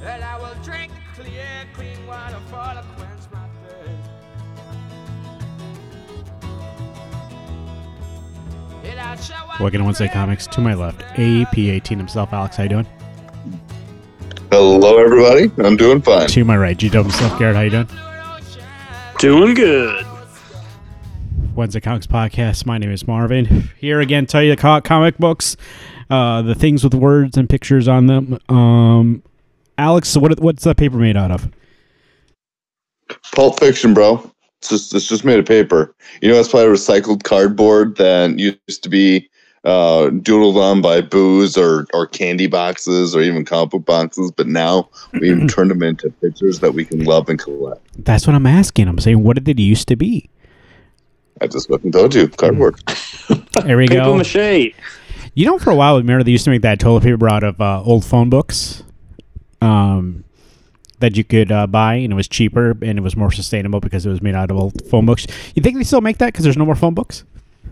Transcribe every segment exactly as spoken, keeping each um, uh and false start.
And I will drink the clear, clean water for to quench my thirst. Welcome to Wednesday Comics. To my left, A P eighteen himself, Alex. How you doing? Hello, everybody. I'm doing fine. To my right, G-Dub himself, Garrett. How you doing? Doing good. Wednesday Comics Podcast. My name is Marvin. Here again, tell you the comic books, uh, the things with words and pictures on them. Um, Alex, so what, what's that paper made out of? Pulp Fiction, bro. It's just it's just made of paper. You know, it's probably recycled cardboard that used to be uh, doodled on by booze or, or candy boxes or even comic book boxes, but now we even turned them into pictures that we can love and collect. That's what I'm asking. I'm saying, what did it used to be? I just fucking told you, cardboard. There we go. Paper mache. You know, for a while, remember they used to make that toilet paper out of uh, old phone books? Um... that you could uh, buy, and it was cheaper and it was more sustainable because it was made out of old phone books. You think they still make that because there's no more phone books?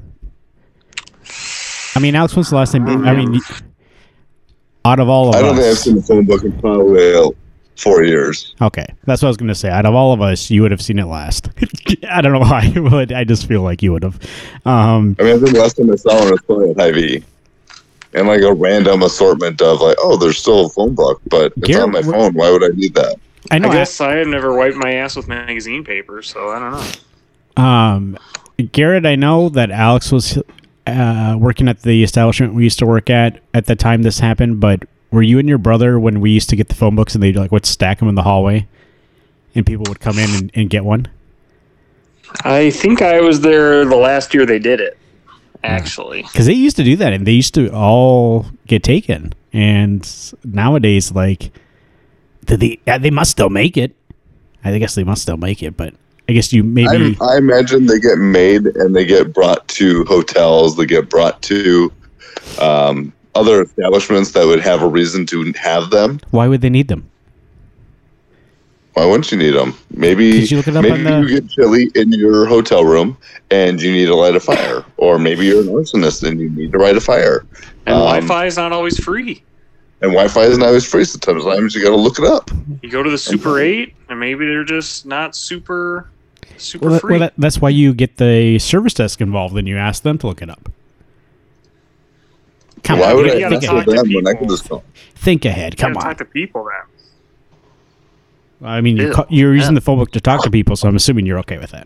I mean, Alex, when's the last time? I mean, out of all of us, I don't think I've seen a phone book in probably uh, four years. Okay, that's what I was going to say. Out of all of us, you would have seen it last. I don't know why, but I just feel like you would have. Um, I mean, I think the last time I saw one was probably at Hy-Vee. And like a random assortment of like, oh, there's still a phone book, but it's Garrett, on my phone. Why would I need that? I know. I guess I, I have never wiped my ass with magazine paper, so I don't know. Um, Garrett, I know that Alex was uh, working at the establishment we used to work at at the time this happened, but were you and your brother when we used to get the phone books and they'd like would stack them in the hallway and people would come in and, and get one? I think I was there the last year they did it. Actually, because they used to do that and they used to all get taken, and nowadays, like, they they must still make it. I guess they must still make it, but I guess you maybe I, I imagine they get made and they get brought to hotels. They get brought to um, other establishments that would have a reason to have them. Why would they need them? Why wouldn't you need them? Maybe you look it up maybe on the... you get chilly in your hotel room and you need to light a fire, or maybe you're an arsonist and you need to light a fire. And um, Wi-Fi is not always free. And Wi-Fi isn't always free. Sometimes you got to look it up. You go to the Super eight, and maybe they're just not super, super Well, that, free. well that, that's why you get the service desk involved and you ask them to look it up. Come Why on, would think, I think, ask ahead. for them when I can just call? Think ahead. Come you gotta on. talk to people then. I mean, you're, Ew. ca- you're using Yeah. the phone book to talk to people, so I'm assuming you're okay with that.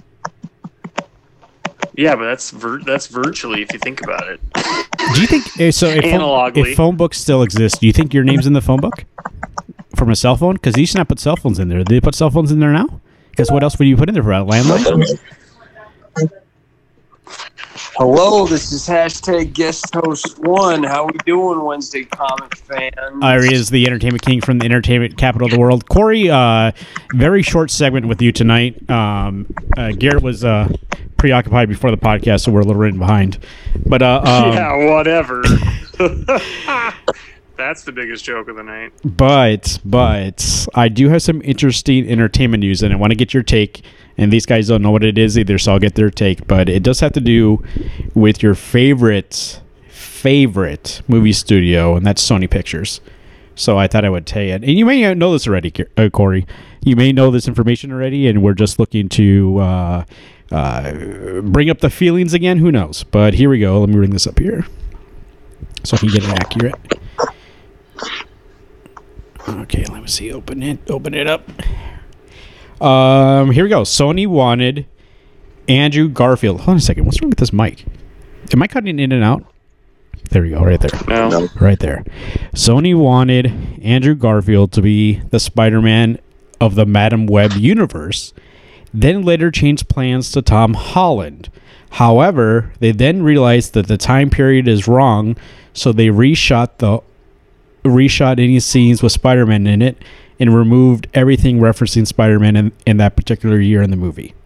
Yeah, but that's vir- that's virtually if you think about it. Do you think eh, so? If phone, Analogly. if phone books still exist, do you think your name's in the phone book from a cell phone? Because they used to not put cell phones in there. Do they put cell phones in there now? Because what else would you put in there for a landline? Hello, this is hashtag guest host one. How we doing, Wednesday comic fans? Ari is the entertainment king from the entertainment capital of the world. Corey, uh, very short segment with you tonight. Um, uh, Garrett was uh, preoccupied before the podcast, so we're a little running behind. But uh, um, yeah, whatever. That's the biggest joke of the night. But, but I do have some interesting entertainment news, and I want to get your take. And these guys don't know what it is either, so I'll get their take. But it does have to do with your favorite, favorite movie studio, and that's Sony Pictures. So I thought I would tell you. And you may know this already, uh, Corey. You may know this information already, and we're just looking to uh, uh, bring up the feelings again. Who knows? But here we go. Let me bring this up here so I can get it accurate. Okay, let me see. Open it. Open it up. Um, here we go. Sony wanted Andrew Garfield. Hold on a second. What's wrong with this mic? Am I cutting in and out? There we go. Right there. No. Right there. Sony wanted Andrew Garfield to be the Spider-Man of the Madam Web universe, then later changed plans to Tom Holland. However, they then realized that the time period is wrong, so they reshot the reshot any scenes with Spider-Man in it and removed everything referencing Spider-Man in, in that particular year in the movie.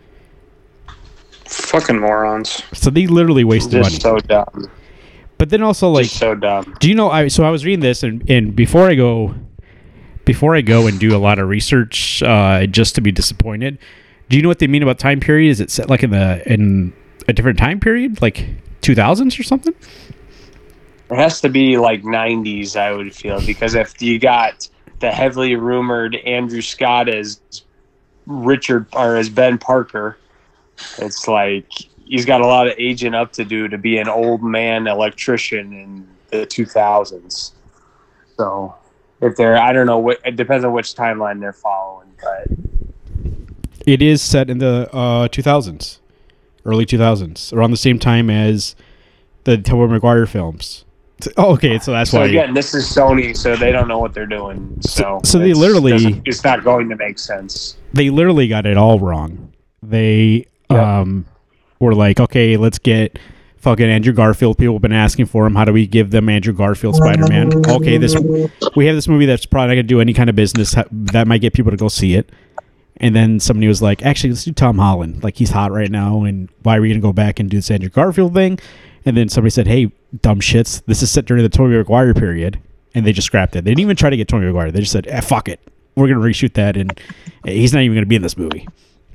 Fucking morons. So they literally wasted Just money. so dumb. But then also, like, Just so dumb. do you know? I so I was reading this, and, and before I go, before I go and do a lot of research, uh, just to be disappointed. Do you know what they mean about time period? Is it set like in the in a different time period, like two thousands or something? It has to be like nineties, I would feel, because if you got the heavily rumored Andrew Scott as Richard or as Ben Parker. It's like he's got a lot of aging up to do to be an old man electrician in the two thousands. So if they're, I don't know, what it depends on which timeline they're following, but it is set in the uh, two thousands, early two thousands, around the same time as the Tobey Maguire films. Oh, okay, so that's so why. Again, this is Sony, so they don't know what they're doing. So, so, so they it's, literally, it's not going to make sense. They literally got it all wrong. They yep. um were like, okay, let's get fucking Andrew Garfield. People have been asking for him. How do we give them Andrew Garfield Spider-Man? Okay, this we have this movie that's probably not going to do any kind of business that might get people to go see it. And then somebody was like, actually, let's do Tom Holland. Like, he's hot right now, and why are we going to go back and do this Andrew Garfield thing? And then somebody said, hey, dumb shits, this is set during the Tobey Maguire period. And they just scrapped it. They didn't even try to get Tobey Maguire. They just said, eh, fuck it. We're going to reshoot that, and he's not even going to be in this movie.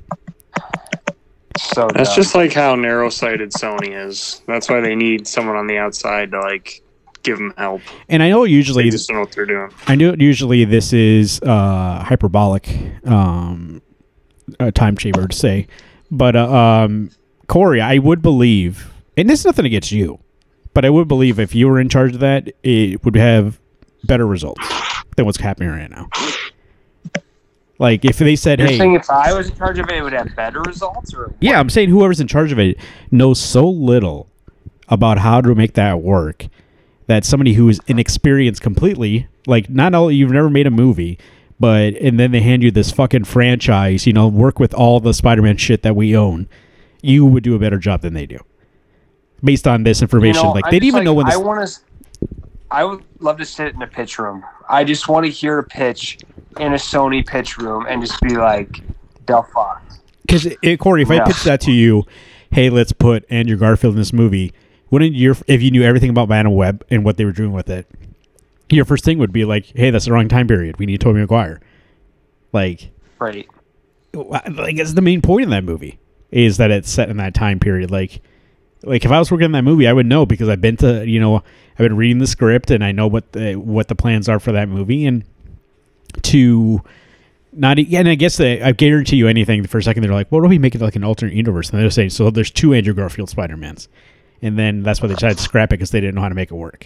So That's dumb. Just like how narrow-sighted Sony is. That's why they need someone on the outside to, like, give them help. And I know usually... They just don't know what they're doing. I know usually this is uh, hyperbolic um, uh, time chamber to say. But, uh, um, Corey, I would believe... And this is nothing against you, but I would believe if you were in charge of that, it would have better results than what's happening right now. Like, if they said, You're hey... saying if I was in charge of it, it would have better results? Or what? Yeah, I'm saying whoever's in charge of it knows so little about how to make that work that somebody who is inexperienced completely, like, not all, you've never made a movie, but, and then they hand you this fucking franchise, you know, work with all the Spider-Man shit that we own, you would do a better job than they do. Based on this information, you know, like, they didn't even like, know when this... I want to... I would love to sit in a pitch room. I just want to hear a pitch in a Sony pitch room and just be like, the fuck. Because, Corey, if yeah. I pitched that to you, hey, let's put Andrew Garfield in this movie, wouldn't your, if you knew everything about Madam Web and what they were doing with it, your first thing would be like, hey, that's the wrong time period. We need Tobey Maguire. Like... Right. Like, that's the main point of that movie, is that it's set in that time period. Like... Like, if I was working on that movie, I would know because I've been to, you know, I've been reading the script and I know what the what the plans are for that movie. And to not, and I guess they, I guarantee you anything, for a second, they're like, well, what do we make it like an alternate universe? And they're saying, so there's two Andrew Garfield Spider-Mans. And then that's why they decided to scrap it because they didn't know how to make it work.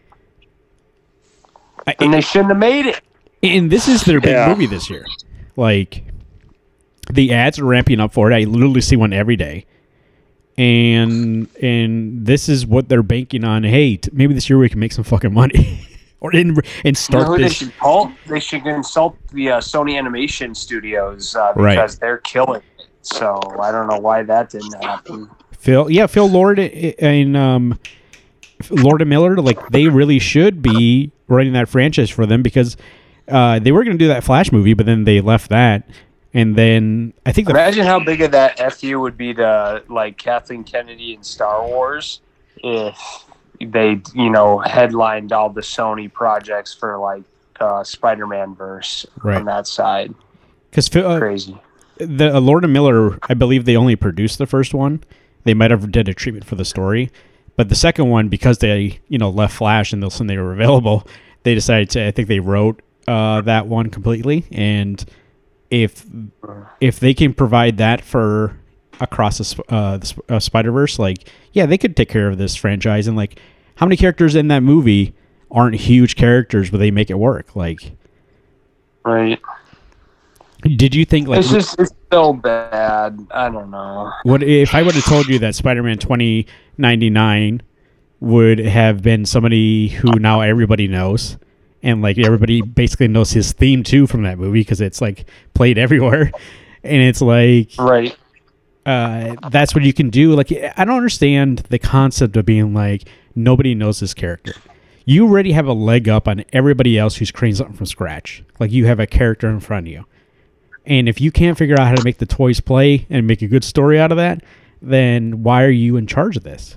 And I, they shouldn't have made it. And this is their big yeah. movie this year. Like, the ads are ramping up for it. I literally see one every day. And and this is what they're banking on. Hey, t- maybe this year we can make some fucking money, or in and start you know this. They should, call, they should consult the uh, Sony Animation Studios uh, because right. they're killing it. So I don't know why that didn't happen. Phil, yeah, Phil Lord and um, Lord and Miller, like they really should be running that franchise for them because uh, they were going to do that Flash movie, but then they left that. And then I think the imagine how big of that F U would be to like Kathleen Kennedy in Star Wars if they, you know, headlined all the Sony projects for like uh, Spider-Man verse right. on that side. Because uh, crazy. The uh, Lord and Miller, I believe they only produced the first one. They might have did a treatment for the story, but the second one, because they, you know, left Flash and they were available, they decided to. I think they wrote uh, that one completely and. If if they can provide that for across the uh, the uh, Spider-Verse, like, yeah, they could take care of this franchise. And, like, how many characters in that movie aren't huge characters, but they make it work? Like, right. Did you think, like... It's just it's so bad. I don't know. What if I would have told you that Spider-Man twenty ninety-nine would have been somebody who now everybody knows... And, like, everybody basically knows his theme, too, from that movie because it's, like, played everywhere. And it's, like... Right. Uh, that's what you can do. Like, I don't understand the concept of being, like, nobody knows this character. You already have a leg up on everybody else who's creating something from scratch. Like, you have a character in front of you. And if you can't figure out how to make the toys play and make a good story out of that, then why are you in charge of this?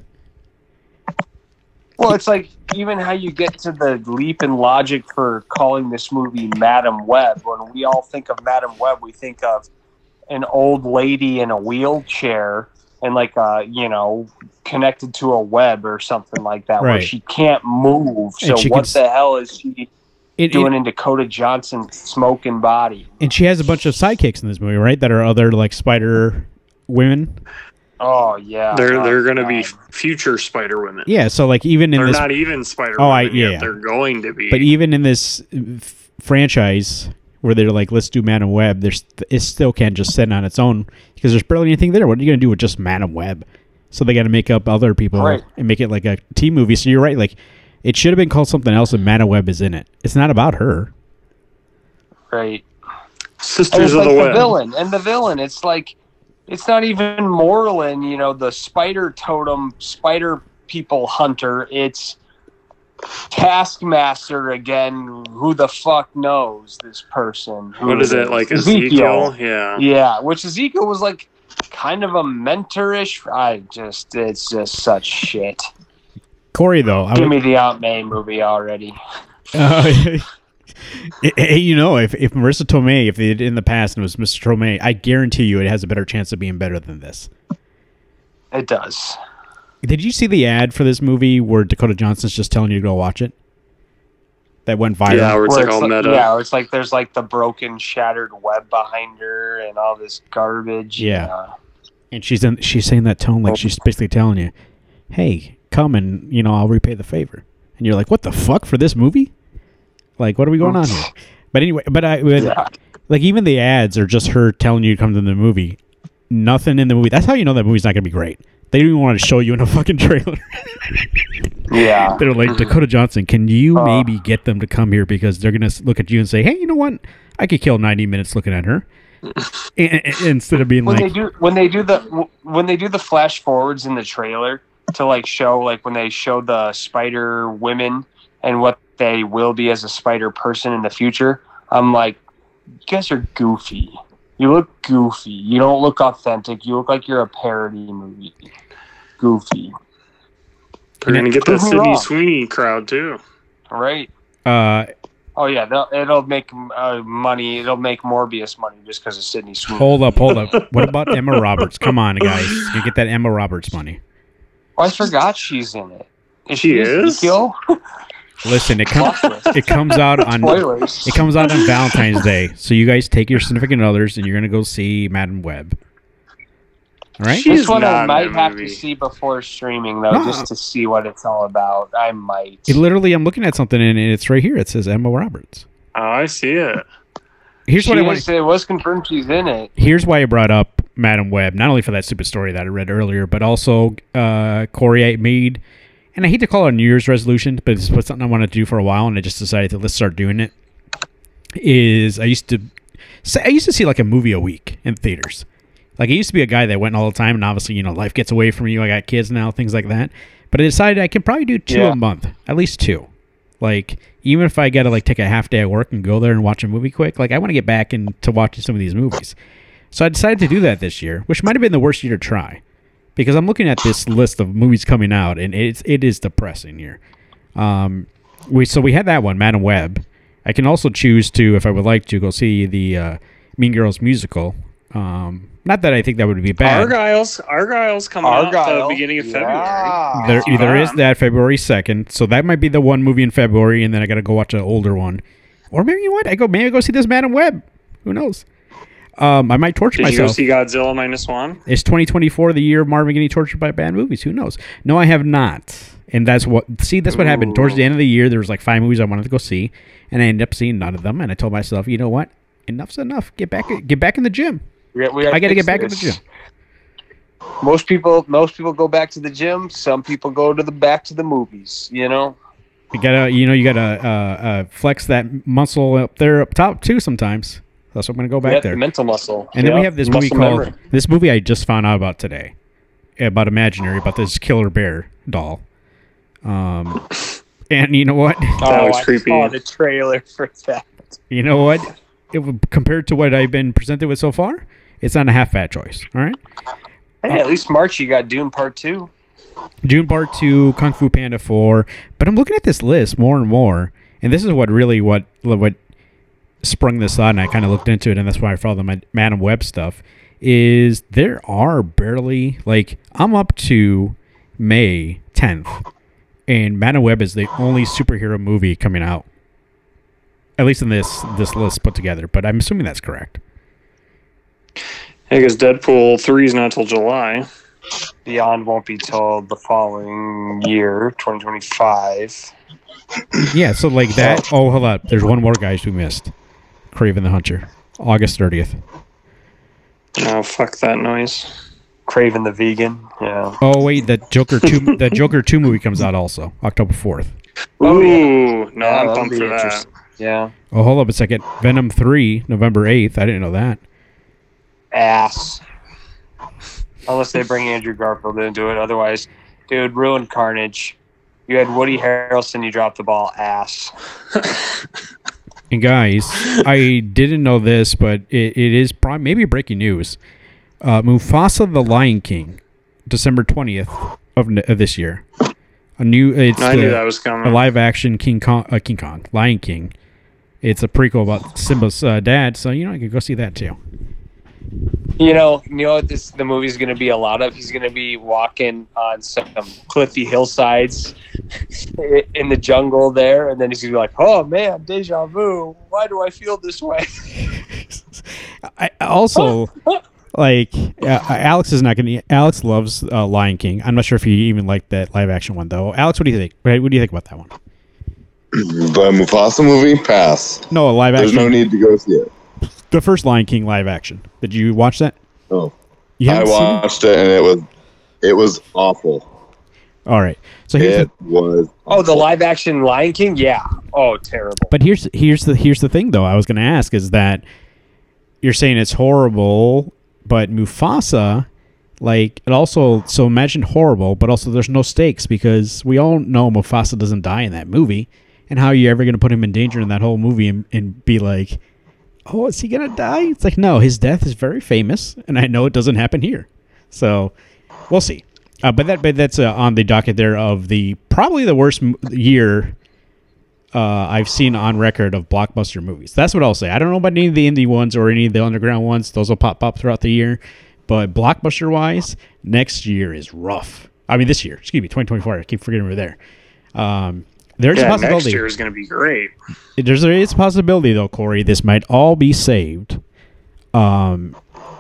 Well, it's like even how you get to the leap in logic for calling this movie Madam Web. When we all think of Madam Web, we think of an old lady in a wheelchair and like uh you know connected to a web or something like that, right. where she can't move. So what can... the hell is she? It, doing it, in Dakota Johnson's smoking body. and she has a bunch of sidekicks in this movie, right? That are other like Spider women. Oh yeah, They're oh, they're gonna God. be future Spider Women. Yeah, so like even in They're this, not even Spider Oh, I- Women yeah, yet. yeah. They're going to be. but even in this uh, f- franchise where they're like, let's do Madam Web, there's it still can't just sit on its own because there's barely anything there. What are you gonna do with just Madam Web? So they got to make up other people Right. and make it like a team movie. So you're right, like it should have been called something else, and Madam Web is in it. It's not about her. Right. And Sisters it's of like the the Web. villain, and the villain. It's like, it's not even Moreland, you know, the spider totem, spider people hunter. It's Taskmaster again. Who the fuck knows this person? Who What is it, like Ezekiel? Yeah. Yeah, which Ezekiel was like kind of a mentorish. I just, it's just such shit. Corey, though, I Give would, me the Aunt May movie already. uh, hey, you know, if if Marissa Tomei, if it in the past and it was Mister Tomei, I guarantee you it has a better chance of being better than this. It does. Did you see the ad for this movie where Dakota Johnson's just telling you to go watch it? That went viral. Yeah, where it's Where like all like, meta. yeah, where it's like there's like the broken, shattered web behind her and all this garbage. Yeah. And she's in, she's saying that tone like she's basically telling you, "Hey, come and you know I'll repay the favor." And you're like, "What the fuck for this movie? Like, what are we going on here?" But anyway, but I but, Yeah. like even the ads are just her telling you to come to the movie. Nothing in the movie. That's how you know that movie's not gonna be great. They don't even want to show you in a fucking trailer. Yeah. They're like, Dakota Johnson, can you Uh. maybe get them to come here because they're gonna s- look at you and say, "Hey, you know what? I could kill ninety minutes looking at her," and, and- instead of being when like, they do when they do the when they do the flash forwards in the trailer to like show like when they show the spider women and what they will be as a spider person in the future, I'm like, you guys are goofy. You look goofy. You don't look authentic. You look like you're a parody movie. Goofy. They're gonna get that Prove me Sydney wrong. Sweeney crowd too. Right? uh, Oh yeah, they'll- it'll make uh, money. It'll make Morbius money just because of Sydney Sweeney. hold up, hold up. What about Emma Roberts? Come on, guys, you get that Emma Roberts money. Oh, I forgot she's in it. Is She is? Ezekiel? Listen, it comes Plot twist. it comes out on Spoilers. it comes out on Valentine's Day. So you guys take your significant others and you're gonna go see Madam Web. All right? She- This She's one not I in might that have movie. to see before streaming, though, No. just to see what it's all about. I might. It literally, I'm looking at something and it's right here. It says Emma Roberts. Oh, I see it. Here's She what I is- want. It was confirmed she's in it. Here's why I brought up Madam Web, not only for that stupid story that I read earlier, but also uh, Corey I made, and I hate to call it a New Year's resolution, but it's something I wanted to do for a while, and I just decided to let's start doing it. Is I used to, say, I used to see like a movie a week in theaters. Like I used to be a guy that went all the time, and obviously you know life gets away from you. I got kids now, things like that. But I decided I can probably do two Yeah. a month, at least two. Like even if I got to like take a half day at work and go there and watch a movie quick, like I want to get back into watching some of these movies. So I decided to do that this year, which might have been the worst year to try, because I'm looking at this list of movies coming out, and it's it is depressing here. Um, we so we had that one, Madam Web. I can also choose to, if I would like to, go see the uh, Mean Girls musical. Um, not that I think that would be bad. Argyle's Argyle's coming out at Argyle. the beginning of Yeah. February. There, Too there bad. is that February second, so that might be the one movie in February, and then I got to go watch an older one, or maybe you know what? I go maybe I go see this Madam Web. Who knows? Um, I might torture Did you go myself. see Godzilla minus one? Is twenty twenty-four the year of Marvin getting tortured by bad movies? Who knows? No, I have not. And that's what, see, that's what happened. Towards the end of the year, there was like five movies I wanted to go see, and I ended up seeing none of them. And I told myself, you know what? Enough's enough. Get back, get back in the gym. We, we I got to fix get back in the this. gym. Most people, most people go back to the gym. Some people go to the back to the movies. You know. You gotta, you know, you gotta uh, uh, flex that muscle up there up top too. Sometimes that's what I'm gonna go back Yeah, there. the mental muscle. And then we Yeah, have this movie muscle called memory. this movie I just found out about today, about Imaginary, about this killer bear doll. Um, and you know what? That looks I creepy. saw the trailer for that. You know what? It would, compared to what I've been presented with so far, it's not a half-fat choice. All right. Hey, at least March you got Dune Part Two. Dune Part Two, Kung Fu Panda Four. But I'm looking at this list more and more, and this is what really what what sprung this on. And I kind of looked into it, and that's why I followed the Mad- Madam Web stuff. Is there are barely like I'm up to May tenth, and Madam Web is the only superhero movie coming out. at least in this this list put together. But I'm assuming that's correct. I guess Deadpool three is not till July. Beyond won't be till the following year, twenty twenty-five. Yeah, so like that. Oh, hold up. There's one more, guys, we missed. Craven the Hunter, August thirtieth. Oh, fuck that noise. Craven the Vegan. Yeah. Oh wait, that Joker two, that Joker two movie comes out also October fourth. Oh, Ooh, no, Yeah, I'm that'll pumped be for that. interesting. Yeah. Oh, hold up a second. Venom three, November eighth. I didn't know that. Ass. Unless they bring Andrew Garfield into it. Otherwise, dude, ruined Carnage. You had Woody Harrelson, you dropped the ball. Ass. And guys, I didn't know this, but it, it is probably maybe breaking news. Uh, Mufasa the Lion King, December twentieth of, n- of this year. A new, it's I knew the- that was coming. a live action King Kong, uh, King Kong, Lion King. It's a prequel about Simba's uh, dad, so you know I could go see that too. You know, you know what this the movie's going to be a lot of? He's going to be walking on some cliffy hillsides in the jungle there, and then he's going to be like, "Oh man, deja vu. Why do I feel this way?" I also like uh, Alex is not going to. Alex loves uh, Lion King. I'm not sure if he even liked that live action one though. Alex, what do you think? What do you think about that one? The Mufasa movie, pass. No, a live There's action. no need to go see it. The first Lion King live action. Did you watch that? Oh, You I haven't seen it? watched it and it was it was awful. All right. So here's It the, was. Oh, the awful. live action Lion King? Yeah. Oh, terrible. but here's here's the here's the thing though. I was going to ask is that you're saying it's horrible, but Mufasa, like it also. So imagine horrible, but also there's no stakes because we all know Mufasa doesn't die in that movie, and how are you ever going to put him in danger in that whole movie and, and be like, oh, is he going to die? It's like, no, his death is very famous, and I know it doesn't happen here. So we'll see. Uh, but that but that's uh, on the docket there of the probably the worst m- year uh, I've seen on record of blockbuster movies. That's what I'll say. I don't know about any of the indie ones or any of the underground ones. Those will pop up throughout the year. But blockbuster-wise, next year is rough. I mean, this year. Excuse me, twenty twenty-four. I keep forgetting we're there. Um, there's a Yeah, possibility. next year is going to be great. There's there is a possibility though, Corey. This might all be saved. Um,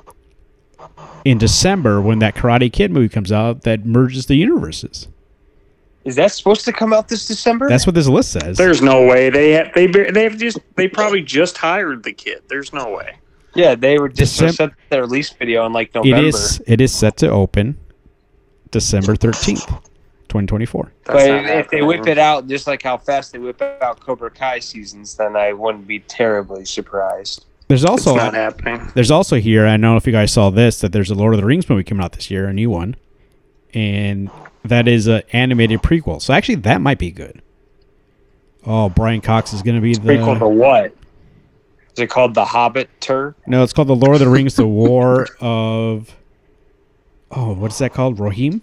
in December when that Karate Kid movie comes out that merges the universes. Is that supposed to come out this December? That's what this list says. There's no way they ha- they ba- they have just they probably just hired the kid. There's no way. yeah, they were just Decem- set their release video in like November. It is it is set to open December thirteenth, twenty twenty-four. But if they whip it out just like how fast they whip out Cobra Kai seasons, then I wouldn't be terribly surprised. There's It's also not happening. there's also here, I don't know if you guys saw this, that there's a Lord of the Rings movie coming out this year, a new one. And that is an animated prequel. So actually that might be good. Oh, Brian Cox is going to be the Prequel to what? Is it called The Hobbit Tour? No, it's called The Lord of the Rings, The War of... Oh, what is that called? Rohirrim?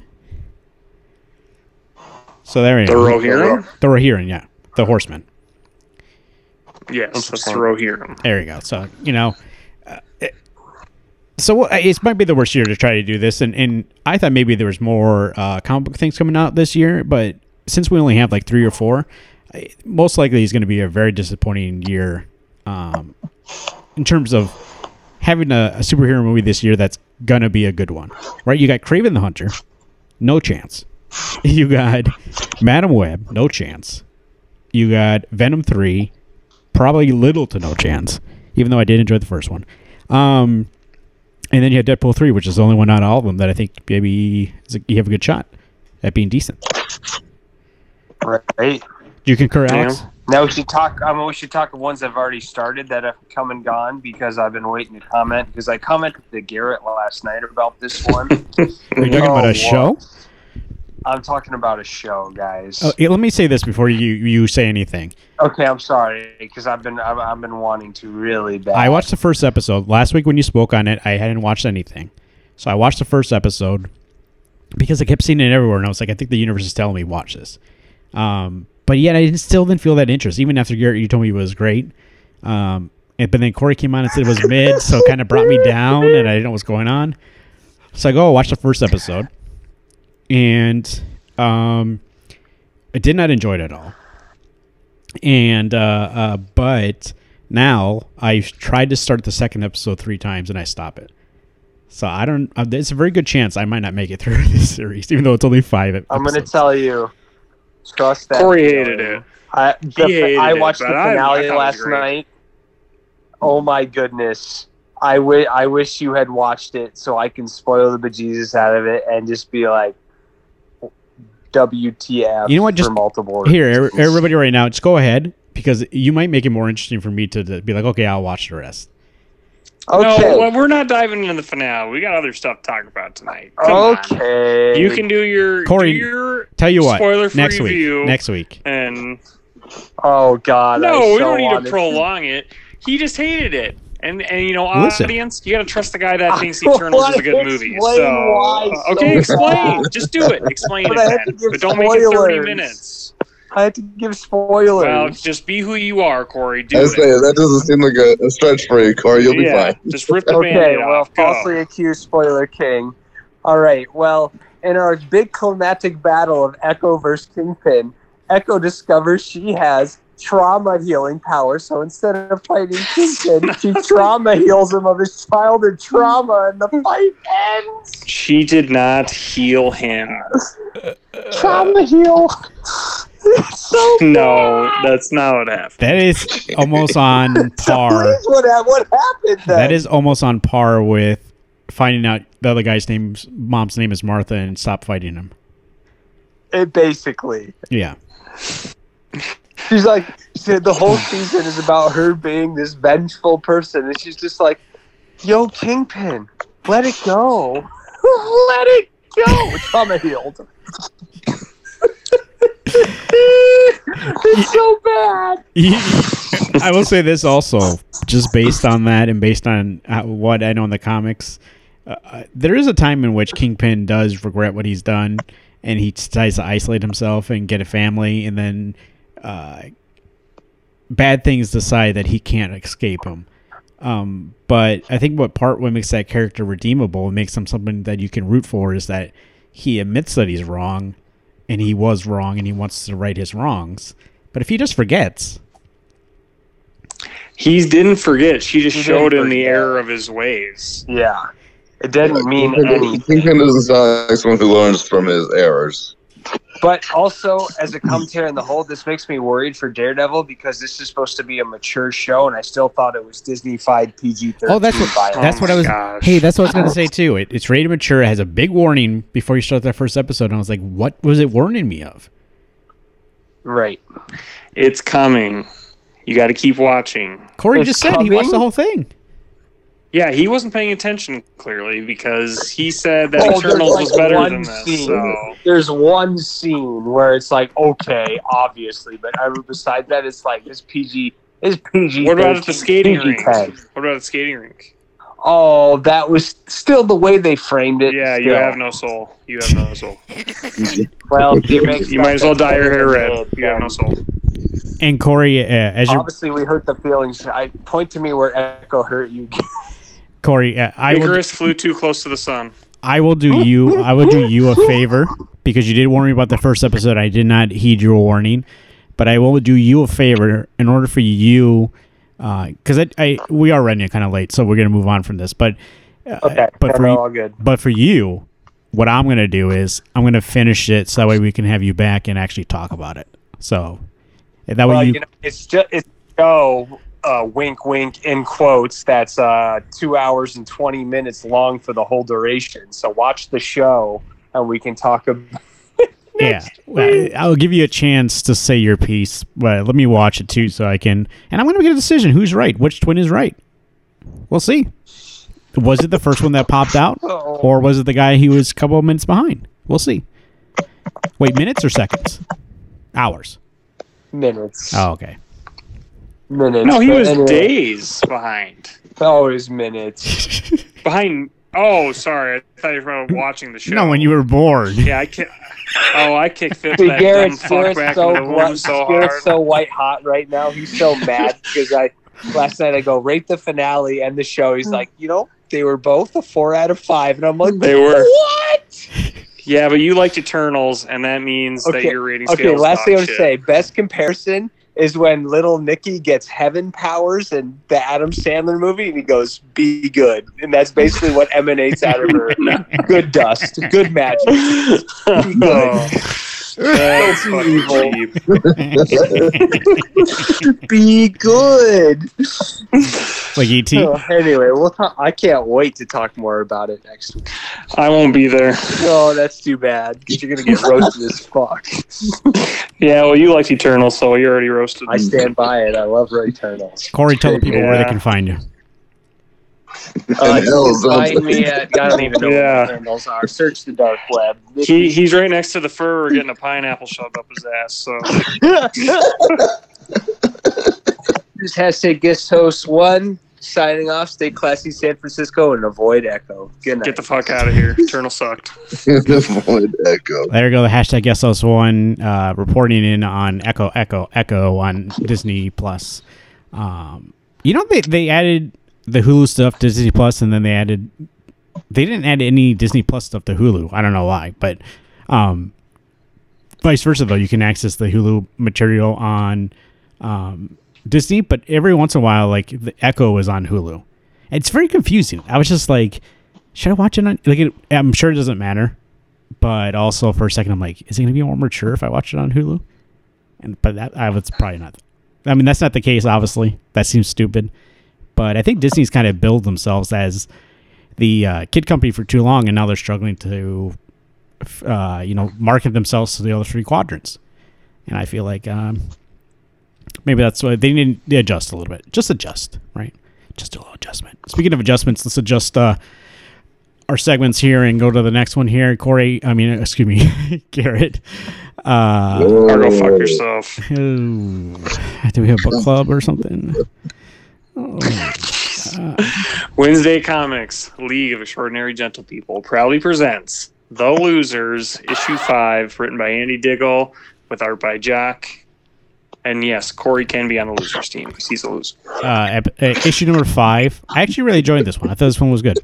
So there we The go. Rohirrim? The Rohirrim, yeah. The Horseman. Yes, that's the Interesting. Rohirrim. There you go. So, you know... Uh, it, so uh, it might be the worst year to try to do this. And, and I thought maybe there was more uh, comic book things coming out this year. But since we only have like three or four, I, most likely it's going to be a very disappointing year um, in terms of having a, a superhero movie this year that's going to be a good one. Right? You got Kraven the Hunter. No chance. You got Madam Web. No chance. You got Venom three. Probably little to no chance, even though I did enjoy the first one. Um, and then you had Deadpool three, which is the only one out of all of them that I think maybe is a, you have a good shot at being decent. Right. Do you concur, Alex? Now we should talk. I mean, we should talk of ones that have already started that have come and gone because I've been waiting to comment because I commented to Garrett last night about this one. Are you talking about Oh, a show? I'm talking about a show, guys. Oh, yeah, let me say this before you, you say anything. Okay, I'm sorry because I've been I've, I've been wanting to really bad. I watched the first episode. Last week when you spoke on it, I hadn't watched anything. So I watched the first episode because I kept seeing it everywhere, and I was like, I think the universe is telling me watch this. Um, but yet I still didn't feel that interest, even after Garrett, you told me it was great. Um, and, but then Corey came on and said it was mid, so it kind of brought me down, and I didn't know what was going on. So I go watch the first episode, and um, I did not enjoy it at all. And uh, uh, but now I've tried to start the second episode three times and I stop it. So I don't. Uh, there's a very good chance I might not make it through this series, even though it's only five episodes. I'm going to tell you, trust that. Corey hated it. I, the, He hated I it, watched the but I- I finale thought it was last great. night. Oh my goodness. I, w- I wish you had watched it so I can spoil the bejesus out of it and just be like, W T F You know what, just- for multiple Here, reasons. er- everybody, right now, just go ahead because you might make it more interesting for me to, to be like, okay, I'll watch the rest. Okay. No, well, we're not diving into the finale. We got other stuff to talk about tonight. Come on. okay. You can do your, Corey, do your Tell you what, spoiler-free next week, review. next week. And Oh, God. I no, we so don't need wanted to prolong it. He just hated it. And, and you know, Listen. audience, you got to trust the guy that thinks I Eternals is a good wanna movie. explain So, why uh, okay, so explain. bad. Just do it. Explain But it, I have to then. give But don't make it thirty spoilers. minutes. I had to give spoilers. Well, just be who you are, Corey. Do I it. say that doesn't seem like a, a stretch for you, Corey. You'll yeah, be fine. just rip the Okay, Band-Aid well, off. Go. falsely accused spoiler king. All right, well, in our big climactic battle of Echo versus Kingpin, Echo discovers she has trauma healing power, so instead of fighting Kingpin, she trauma heals him of his childhood trauma, and the fight ends. She did not heal him. Trauma heal. It's so No, bad. that's not what happened. That is almost on So par. what, is what, hap- what happened then? That is almost on par with finding out the other guy's name's mom's name is Martha and stop fighting him. It basically. Yeah. She's like, she said the whole season is about her being this vengeful person, and she's just like, "Yo, Kingpin, let it go, let it go." Trauma healed. It's so bad. I will say this also, just based on that and based on uh, what I know in the comics, uh, there is a time in which Kingpin does regret what he's done, and he decides to isolate himself and get a family, and then uh, bad things decide that he can't escape him. Um, but I think what part what makes that character redeemable and makes him something that you can root for is that he admits that he's wrong, and he was wrong, and he wants to right his wrongs. But if he just forgets, He didn't forget. She just He showed didn't him the forget. error of his ways. Yeah, it didn't mean Kingpin- anything. Kingpin doesn't sound like someone who learns from his errors. But also, as a commentary on the whole, this makes me worried for Daredevil because this is supposed to be a mature show, and I still thought it was Disney-fied P G thirteen. Oh, that's what- violence. that's Oh what I my was. gosh. Hey, that's what I was going to say too. It, it's rated mature. It has a big warning before you start that first episode, and I was like, "What was it warning me of?" Right. It's coming. You got to keep watching. Corey It's just said he watched coming? the whole thing. Yeah, he wasn't paying attention clearly because he said that Oh, there's Eternals like was better one than this. scene. So There's one scene where it's like, okay, obviously, but other besides that, it's like it's P G. It's P G. what about at the skating rink? P G ten. What about the skating rink? Oh, that was still the way they framed it. Yeah, you still. have no soul. You have no soul. Well, you, make You might as well dye your hair red. sense. You have no soul. And Corey, uh, as you Obviously, we hurt the feelings. I point to me where Echo hurt you. Corey, uh, I will. Icarus flew too close to the sun. I will do you. I will do you a favor because you did warn me about the first episode. I did not heed your warning, but I will do you a favor in order for you, because I, I we are running it kind of late, so we're gonna move on from this. But uh, Okay, but for no, you, all good. but for you, what I'm gonna do is I'm gonna finish it so that way we can have you back and actually talk about it. So that way Well, you. you know, it's just it's a show. Uh, wink, wink, in quotes. That's uh, two hours and twenty minutes long for the whole duration. So watch the show, and we can talk about. Yeah, well, I'll give you a chance to say your piece, but let me watch it too so I can. And I'm going to get a decision. Who's right? Which twin is right? We'll see. Was it the first one that popped out, or was it the guy who was a couple of minutes behind? We'll see. Wait, minutes or seconds? Hours. Minutes. Oh, okay. Minutes. No, he but was anyway. days behind. Always minutes. Behind. Oh, sorry. I thought you were watching the show. No, when you were bored. Yeah, I kick. Oh, I kicked Fitz See, that dumb Garrett's, fuck Garrett's back so in the womb white, so Garrett's hard. so white hot right now. He's so mad because I last night I go rate the finale and the show. He's like, you know, they were both a four out of five, and I'm like, They were. what? Yeah, but you liked Eternals, and that means that Okay, your rating Okay, scale is last dog thing I would shit. say, best comparison is when little Nicky gets heaven powers in the Adam Sandler movie, and he goes, "Be good," and that's basically what emanates out of her. Good dust, good magic. Be good. That's Don't fucking be Be good. Like E T. Oh, anyway, we'll talk, I can't wait to talk more about it next week. I won't be there. Oh, that's too bad because you're gonna get roasted as fuck. Yeah, well, you liked Eternal, so you're already roasted. I stand by it. I love Eternals. Corey, tell the people where they Yeah. can find you. Uh, And you hell, can sounds find like- me at, I don't even know Yeah. what my handles are. Search the dark web. He he's right next to the fur getting a pineapple shoved up his ass. So Just hashtag guest host one. Signing off. Stay classy, San Francisco, and avoid echo. Good night. get the fuck out of here. Eternal sucked. Avoid echo. There you go. The hashtag S O S one uh, reporting in on Echo, Echo, Echo on Disney Plus. Um, you know they they added the Hulu stuff to Disney Plus, and then they added they didn't add any Disney Plus stuff to Hulu. I don't know why, but um, vice versa though, you can access the Hulu material on um, Disney, but every once in a while, like the Echo is on Hulu. It's very confusing. I was just like, should I watch it on? Like, it, I'm sure it doesn't matter, but also for a second, I'm like, is it gonna be more mature if I watch it on Hulu? And but that I was probably not. I mean, that's not the case. Obviously, that seems stupid. But I think Disney's kind of billed themselves as the uh, kid company for too long, and now they're struggling to, uh, you know, market themselves to the other three quadrants. And I feel like um, maybe that's why they need to adjust a little bit. Just adjust, right? Just a little adjustment. Speaking of adjustments, let's adjust uh, our segments here and go to the next one here. Corey, I mean, excuse me, Garrett. Uh, Or go fuck yourself. oh, do we have a book club or something? Oh, uh, Wednesday Comics, League of Extraordinary Gentle People, proudly presents The Losers, issue five, written by Andy Diggle, with art by Jock. And yes, Corey can be on the losers team because he's a loser. uh, ep- uh, issue number five. I actually really enjoyed this one. I thought this one was good.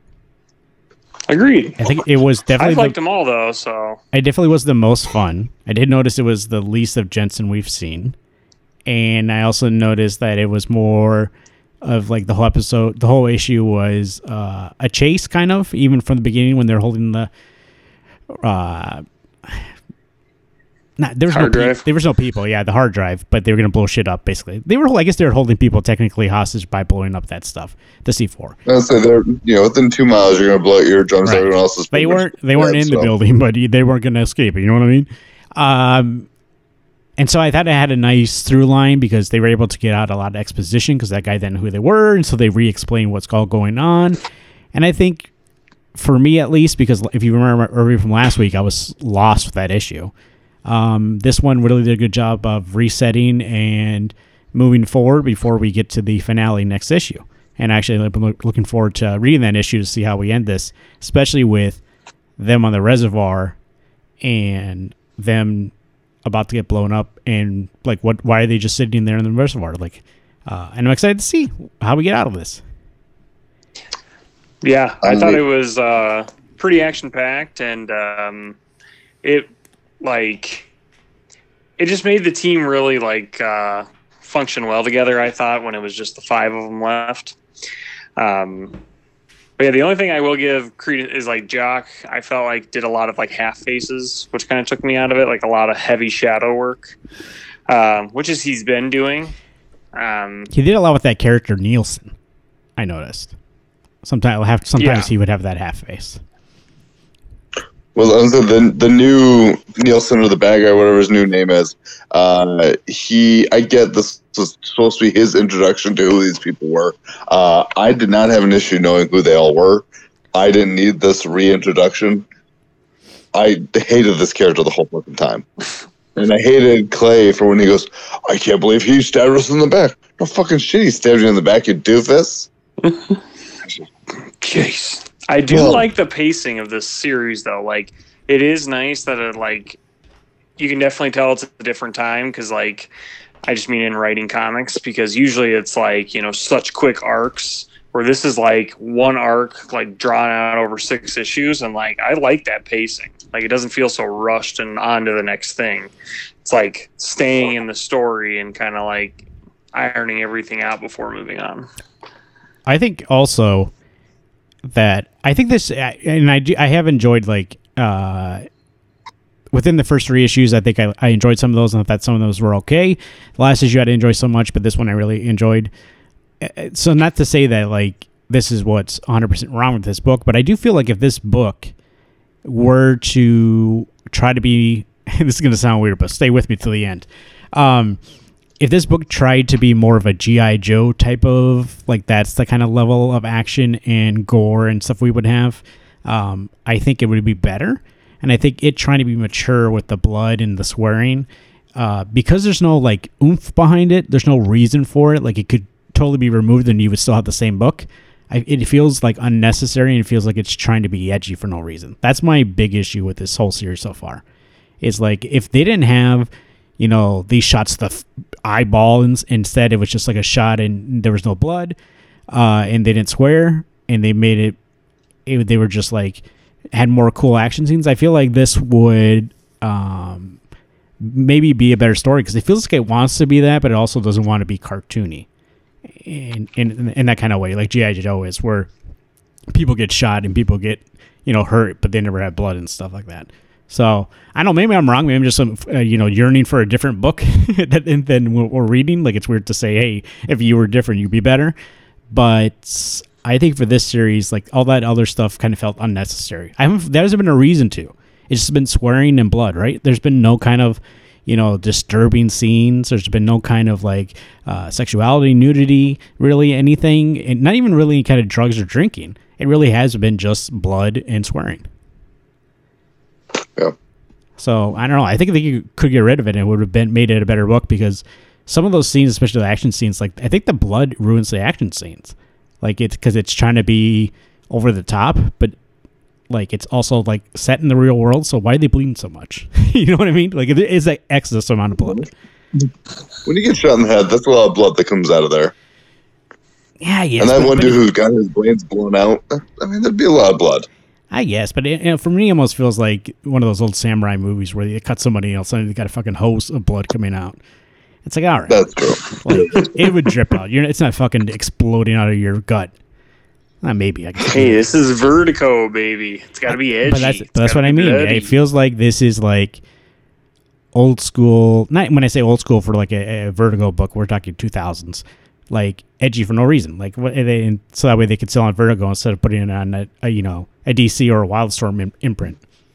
Agreed. I think it was definitely I've the, liked them all though, so it definitely was the most fun. I did notice it was the least of Jensen we've seen, and I also noticed that it was more of like the whole episode. The whole issue was uh, a chase, kind of, even from the beginning when they're holding the. Uh, Not, there was Hard no pe- drive. there was no people, yeah, the hard drive, but they were gonna blow shit up. Basically, they were. I guess they were holding people technically hostage by blowing up that stuff, the C four. I say they're you know within two miles you're gonna blow out your drums. Right. Everyone else's. They fingers. weren't. They weren't Yeah, in the so- building, but they weren't gonna escape. You know what I mean? Um, and so I thought it had a nice through line because they were able to get out a lot of exposition because that guy didn't know who they were, and so they re-explained what's all going on. And I think, for me at least, because if you remember earlier from last week, I was lost with that issue. Um, this one really did a good job of resetting and moving forward before we get to the finale next issue. And actually, I've been look- looking forward to reading that issue to see how we end this, especially with them on the reservoir and them about to get blown up. And like, what? Why are they just sitting there in the reservoir? Like, uh, and I'm excited to see how we get out of this. yeah, I Um, thought it was uh, pretty action packed, and um, it like it just made the team really like uh, function well together. I thought when it was just the five of them left. Um, but yeah, the only thing I will give credit is like Jock. I felt like did a lot of like half faces, which kind of took me out of it. Like a lot of heavy shadow work, um, which is he's been doing. Um, He did a lot with that character Nielsen. I noticed. Sometimes have sometimes Yeah. he would have that half face. Well, also the the new Nielsen or the bad guy, whatever his new name is, uh, he I get this was supposed to be his introduction to who these people were. Uh, I did not have an issue knowing who they all were. I didn't need this reintroduction. I hated this character the whole fucking time, and I hated Clay for when he goes, "I can't believe he stabbed us in the back." No fucking shit, he stabbed you in the back, you doofus. Jeez. I do Well- like the pacing of this series, though. Like, it is nice that it, like, you can definitely tell it's a different time because, like, I just mean in writing comics because usually it's like, you know, such quick arcs Where this is like one arc, like drawn out over six issues, and like I like that pacing. Like it doesn't feel so rushed and on to the next thing. It's like staying in the story and kind of like ironing everything out before moving on. I think also that I think this, and I do, I have enjoyed like uh, within the first three issues. I think I, I enjoyed some of those, and I thought some of those were okay. The last issue I didn't enjoy so much, but this one I really enjoyed. So not to say that like this is what's one hundred percent wrong with this book, but I do feel like if this book were to try to be, this is going to sound weird, but stay with me till the end. Um, if this book tried to be more of a G I. Joe type of, like that's the kind of level of action and gore and stuff we would have, um, I think it would be better. And I think it trying to be mature with the blood and the swearing, uh, because there's no like oomph behind it, there's no reason for it. Like it could totally be removed and you would still have the same book. I, it feels like unnecessary and it feels like it's trying to be edgy for no reason. That's my big issue with this whole series so far. Is like if they didn't have, you know, these shots the f- eyeball and instead it was just like a shot and there was no blood, uh, and they didn't swear and they made it, it they were just like had more cool action scenes. I feel like this would um, maybe be a better story because it feels like it wants to be that, but it also doesn't want to be cartoony. In, in in that kind of way, like G I. Joe is, where people get shot and people get, you know, hurt, but they never have blood and stuff like that. So I don't know, maybe I'm wrong. Maybe I'm just some, uh, you know, yearning for a different book than, than we're reading. Like it's weird to say, hey, if you were different, you'd be better. But I think for this series, like all that other stuff kind of felt unnecessary. I haven't. There hasn't been a reason to. It's just been swearing and blood, right? There's been no kind of, you know, disturbing scenes. There's been no kind of like uh, sexuality, nudity, really anything, and not even really any kind of drugs or drinking. It really has been just blood and swearing. Yeah. So I don't know. I think if you could get rid of it, it would have been made it a better book because some of those scenes, especially the action scenes, like I think the blood ruins the action scenes. Like it's because it's trying to be over the top, but like it's also like set in the real world, so why are they bleeding so much? You know what I mean? Like it is an excess amount of blood. When you get shot in the head, that's a lot of blood that comes out of there. Yeah, yes. And that but, one but dude it, who got his brains blown out, I mean, there'd be a lot of blood. I guess, but it, you know, for me, it almost feels like one of those old samurai movies where they cut somebody else and they got a fucking hose of blood coming out. It's like, all right, that's true. Like, it would drip out. You're, it's not fucking exploding out of your gut. Uh, maybe I guess. Hey, this is Vertigo, baby. It's got to be edgy. But that's, It's but that's gotta what I be mean. bloody. It feels like this is like old school. Not when I say old school for like a, a Vertigo book, we're talking two thousands. Like edgy for no reason. Like what they, and so that way they could sell on Vertigo instead of putting it on a, a you know a D C or a Wildstorm im- imprint.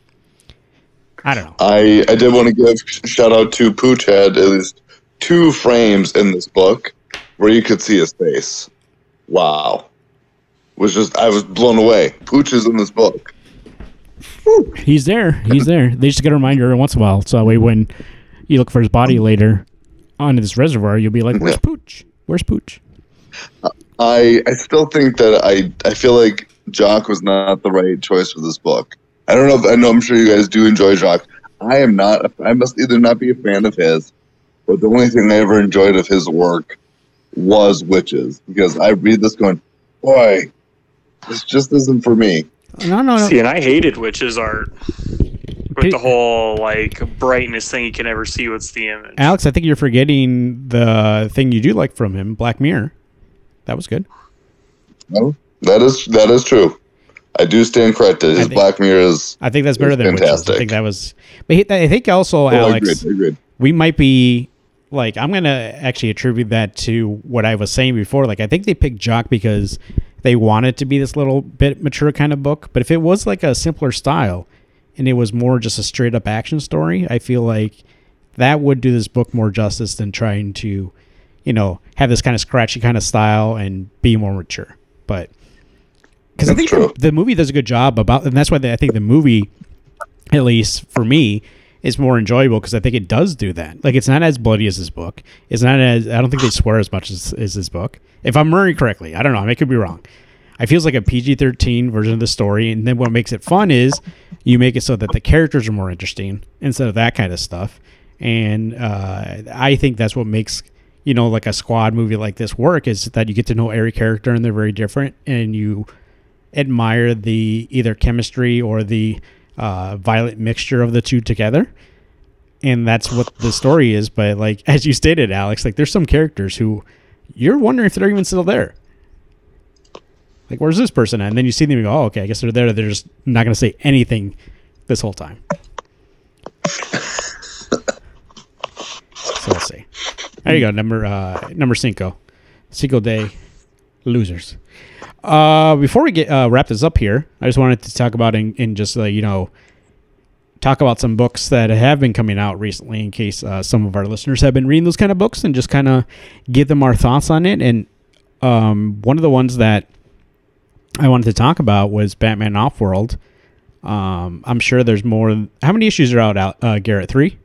I don't know. I, I did want to give shout out to Pooch had at least two frames in this book where you could see his face. Wow. Was just I was blown away. Pooch is in this book. Woo. He's there. He's there. They just got to remind you every once in a while. So that way when you look for his body later on this reservoir, you'll be like, where's Yeah. Pooch? Where's Pooch? I I still think that I I feel like Jock was not the right choice for this book. I don't know if I know I'm sure you guys do enjoy Jock. I am not. I must either not be a fan of his, but the only thing I ever enjoyed of his work was Witches, because I read this going, boy, this just isn't for me. No, no, no. See, and I hated Witch's art with the whole like brightness thing you can never see. What's the image? Alex, I think you're forgetting the thing you do like from him, Black Mirror. That was good. No, that is that is true. I do stand corrected. His I think- Black Mirror is. I think that's better It's than Witches. I fantastic. think that was. But he, I think also, Oh, Alex, agreed, agreed. we might be like I'm gonna actually attribute that to what I was saying before. Like I think they picked Jock because they wanted to be this little bit mature kind of book. But if it was like a simpler style and it was more just a straight up action story, I feel like that would do this book more justice than trying to, you know, have this kind of scratchy kind of style and be more mature. But because I That's think true. the, the movie does a good job about, and that's why they, I think the movie, at least for me, is more enjoyable because I think it does do that. Like it's not as bloody as this book. It's not as I don't think they swear as much as, as this book. If I'm remembering correctly, I don't know. I could be wrong. It feels like a P G thirteen version of the story, and then what makes it fun is you make it so that the characters are more interesting instead of that kind of stuff. And uh, I think that's what makes you know, like a squad movie like this work is that you get to know every character and they're very different, and you admire the either chemistry or the uh, violent mixture of the two together. And that's what the story is. But like, as you stated, Alex, like there's some characters who you're wondering if they're even still there. Like, where's this person at? And then you see them and go, oh, okay, I guess they're there. They're just not going to say anything this whole time. So we'll see. There you go, number uh, number cinco. Cinco de losers. Uh, before we get uh, wrap this up here, I just wanted to talk about in, in just, uh, you know, talk about some books that have been coming out recently in case uh, some of our listeners have been reading those kind of books, and just kind of give them our thoughts on it. And um, one of the ones that I wanted to talk about was Batman Offworld. Um, I'm sure there's more. How many issues are out, uh, Garrett? Three?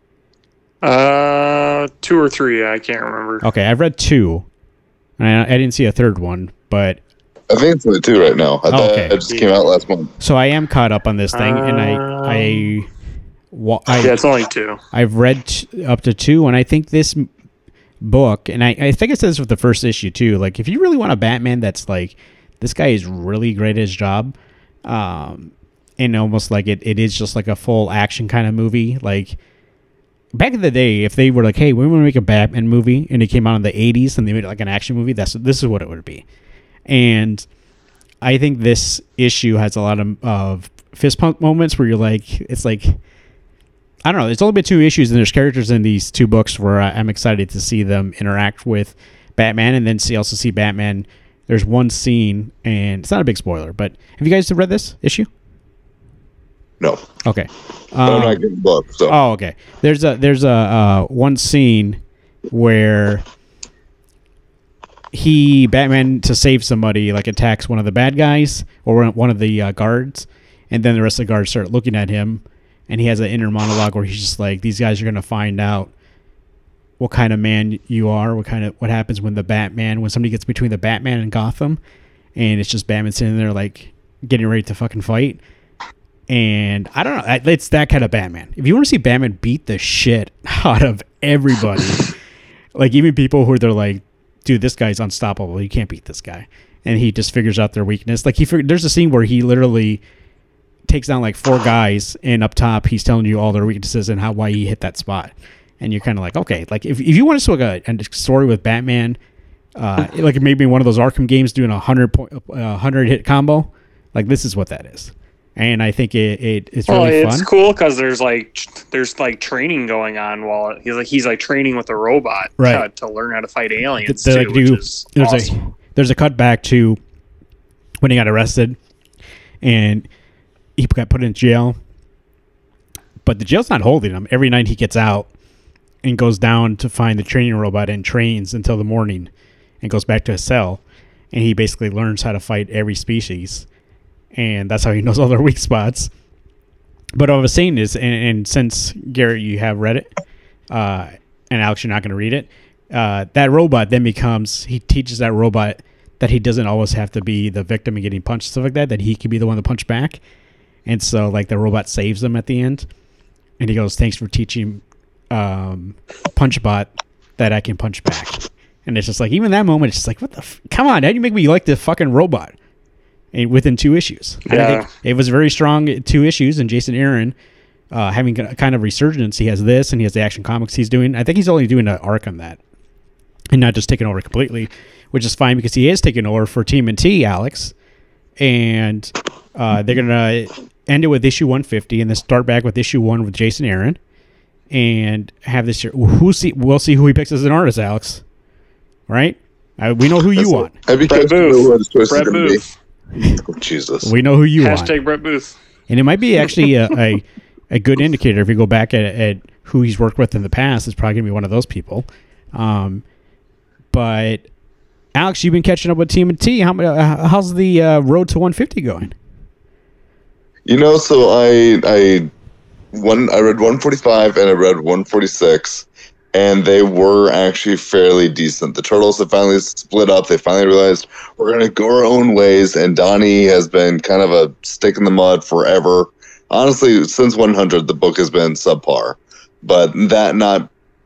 Uh, two or three. I can't remember. Okay, I've read two. And I, I didn't see a third one, but I think it's only two right now. I Oh, thought okay. it just came out last month. so I am caught up on this thing, and I, I, wa- I, Yeah, it's only two. I've read t- up to two, and I think this m- book, and I, I think it says with the first issue too. Like, if you really want a Batman that's like, this guy is really great at his job, um, and almost like it, it is just like a full action kind of movie. Like, back in the day, if they were like, hey, we want to make a Batman movie, and it came out in the eighties, and they made it like an action movie, that's this is what it would be. And I think this issue has a lot of, of fist pump moments where you're like, it's like, I don't know, it's only been two issues, and there's characters in these two books where I, I'm excited to see them interact with Batman, and then see also see Batman. There's one scene, and it's not a big spoiler, but have you guys read this issue? No. Okay. But I'm Um, not getting the book, so. Oh, okay. There's a there's a uh, one scene where he Batman to save somebody like attacks one of the bad guys or one of the uh, guards, and then the rest of the guards start looking at him, and he has an inner monologue where he's just like, these guys are gonna find out what kind of man you are, what kind of what happens when the Batman when somebody gets between the Batman and Gotham, and it's just Batman sitting there like getting ready to fucking fight. And I don't know, it's that kind of Batman. If you want to see Batman beat the shit out of everybody, like even people who they're like, dude, this guy's unstoppable, you can't beat this guy, and he just figures out their weakness. Like he, fig- there's a scene where he literally takes down like four guys, and up top he's telling you all their weaknesses and how why he hit that spot, and you're kind of like, okay, like if if you want to see like a, a story with Batman, uh, like maybe one of those Arkham games doing a hundred point, uh, hundred hit combo, like this is what that is. And I think it, it it's Well, really it's fun. cool because there's like tr- there's like training going on while he's like he's like training with a robot Right. uh, to learn how to fight aliens They, too, like, which do- is there's awesome. a there's a cutback to when he got arrested and he got put in jail, but the jail's not holding him. Every night he gets out and goes down to find the training robot and trains until the morning, and goes back to his cell, and he basically learns how to fight every species. And that's how he knows all their weak spots. But what I was saying is, and, and since Garrett, you have read it, uh, and Alex, you're not going to read it, uh, that robot then becomes, he teaches that robot that he doesn't always have to be the victim and getting punched and stuff like that, that he can be the one to punch back. And so, like, the robot saves him at the end. And he goes, thanks for teaching um, PunchBot that I can punch back. And it's just like, even that moment, it's just like, what the f- come on, how do you make me like the fucking robot? And within two issues. And I Yeah. think it was very strong at two issues, and Jason Aaron uh, having a kind of resurgence. He has this, and he has the Action Comics he's doing. I think he's only doing an arc on that, and not just taking over completely, which is fine because he is taking over for T M N T, Alex. And uh, they're going to end it with issue one fifty, and then start back with issue one with Jason Aaron, and have this year. Who see? We'll see who he picks as an artist, Alex. Right? Uh, we know who you want. Have you Brett guys know who Booth. his choice is Brett gonna be? Booth. Oh, Jesus. We know who you want. Hashtag Brett Booth. And it might be actually a, a, a good indicator if you go back at, at who he's worked with in the past. It's probably going to be one of those people. Um, but, Alex, you've been catching up with T M N T. How, uh, how's the uh, road to one fifty going? You know, so I I one I read one forty-five and I read one forty-six, and they were actually fairly decent. The Turtles have finally split up. They finally realized we're going to go our own ways, and Donnie has been kind of a stick in the mud forever. Honestly, since one hundred, the book has been subpar. But that not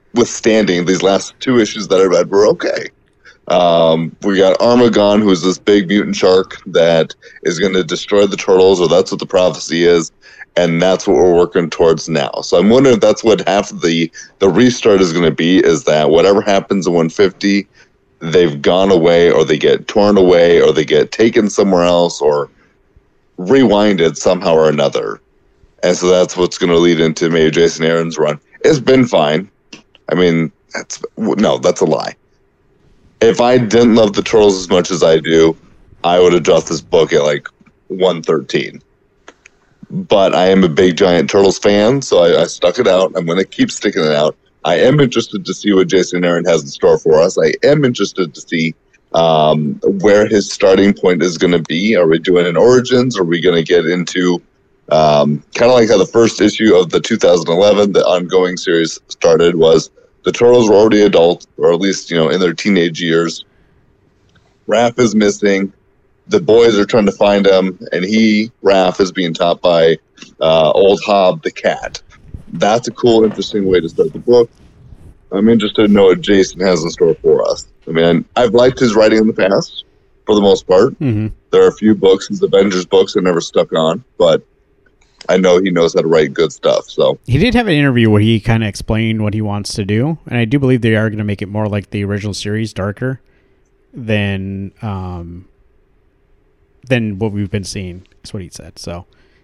withstanding these last two issues that I read were okay. Um, we got Armagon, who's this big mutant shark that is going to destroy the turtles, or that's what the prophecy is, and that's what we're working towards now. So I'm wondering if that's what half of the the restart is going to be, is that whatever happens in one fifty, they've gone away, or they get torn away, or they get taken somewhere else, or rewinded somehow or another. And so that's what's going to lead into maybe Jason Aaron's run. It's been fine. I mean, that's no, that's a lie. If I didn't love the Turtles as much as I do, I would have dropped this book at like one thirteen. But I am a big giant Turtles fan, so I, I stuck it out. I'm going to keep sticking it out. I am interested to see what Jason Aaron has in store for us. I am interested to see um, where his starting point is going to be. Are we doing an Origins? Or are we going to get into um, kind of like how the first issue of the two thousand eleven, the ongoing series, started, was the Turtles were already adults, or at least, you know, in their teenage years. Raph is missing. The boys are trying to find him, and he, Raph, is being taught by uh, old Hob the cat. That's a cool, interesting way to start the book. I'm interested to know what Jason has in store for us. I mean, I've liked his writing in the past, for the most part. Mm-hmm. There are a few books, his Avengers books, I never stuck on, but I know he knows how to write good stuff. So he did have an interview where he kind of explained what he wants to do, and I do believe they are going to make it more like the original series, darker than um, than what we've been seeing. That's what he said. So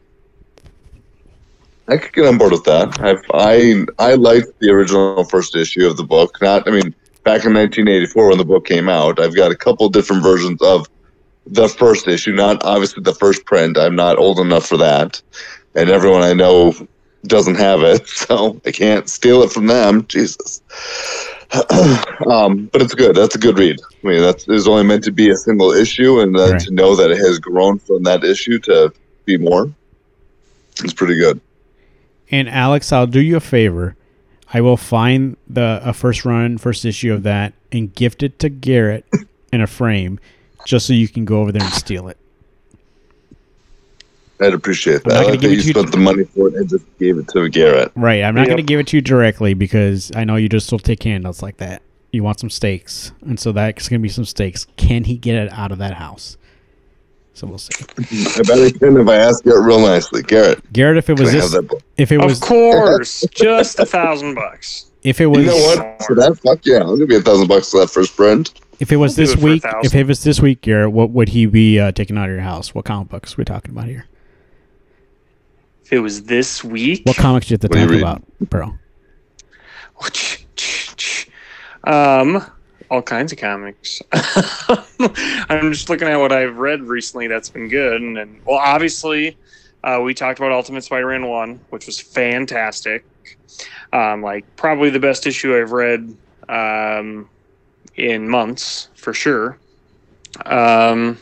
I could get on board with that. I've, I I liked the original first issue of the book. Not, I mean, back in nineteen eighty-four when the book came out, I've got a couple different versions of the first issue. Not obviously the first print. I'm not old enough for that. And everyone I know doesn't have it, so I can't steal it from them. Jesus. um, but it's good. That's a good read. I mean, that's it's only meant to be a single issue, and then right. to know that it has grown from that issue to be more, it's pretty good. And Alex, I'll do you a favor. I will find the a first run, first issue of that, and gift it to Garrett in a frame, just so you can go over there and steal it. I'd appreciate I'm that. not I gonna like give that it you to you spent t- the money for it and just gave it to Garrett. Right. I'm not Yep. going to give it to you directly because I know you just will take handles like that. You want some steaks. And so that's going to be some steaks. Can he get it out of that house? So we'll see. I bet I can if I ask you it real nicely. Garrett, Garrett, if it can was I have this, that book? if it Of was, course, just a thousand bucks. if it was, You know what? For that, fuck yeah. I'll give you a thousand bucks for that first friend. if it was I'll do this it for a week, thousand. if it was this week, Garrett, what would he be uh, taking out of your house? What comic books are we talking about here? If it was this week, What comics do you have to What are you talk reading? about, bro? um, all kinds of comics. I'm just looking at what I've read recently that's been good, and, and well, obviously, uh, we talked about Ultimate Spider-Man one, which was fantastic. Um, like probably the best issue I've read um, in months for sure. Um,